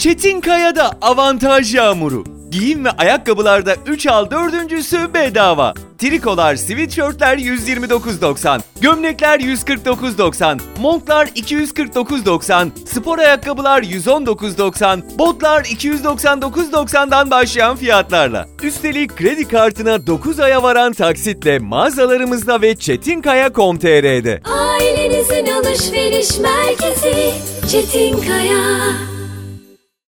Çetinkaya'da avantaj yağmuru. Giyim ve ayakkabılarda 3 al 4'üncüsü bedava. Trikolar, sweatshirtler 129.90, gömlekler 149.90, montlar 249.90, spor ayakkabılar 119.90, botlar 299.90'dan başlayan fiyatlarla. Üstelik kredi kartına 9 aya varan taksitle mağazalarımızda ve Çetinkaya.com.tr'de. Ailenizin alışveriş merkezi Çetinkaya.